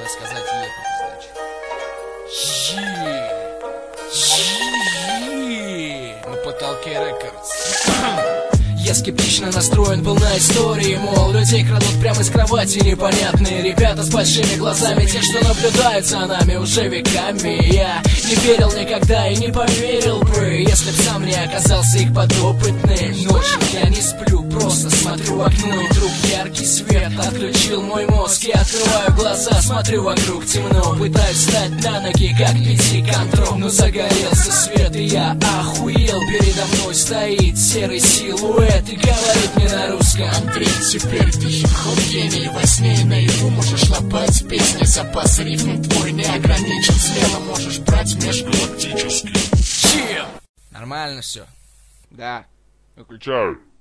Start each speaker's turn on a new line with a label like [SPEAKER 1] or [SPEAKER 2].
[SPEAKER 1] надо сказать на потолке рекордс. Я скептично настроен был на истории, мол, людей крадут прямо из кровати непонятные ребята с большими глазами, те, что наблюдают за нами уже веками. Я не верил никогда и не поверил бы, если б сам не оказался их подопытным. Ночью я не сплю, просто смотрю в окно, и вдруг яркий свет отключил мой мозг. Я открываю глаза, смотрю вокруг темно, пытаюсь встать на ноги, как пятиконтрол, но загорелся свет, и я охуел. Передо мной стоит серый силуэт и говорит мне на русском:
[SPEAKER 2] Андрей, теперь ты хип-хоп гений. Во сне и наяву можешь лопать песни. Запас рифм твой не ограничен. Смело можешь брать межгалактический.
[SPEAKER 1] Нормально все.
[SPEAKER 3] Да.
[SPEAKER 4] Выключаю.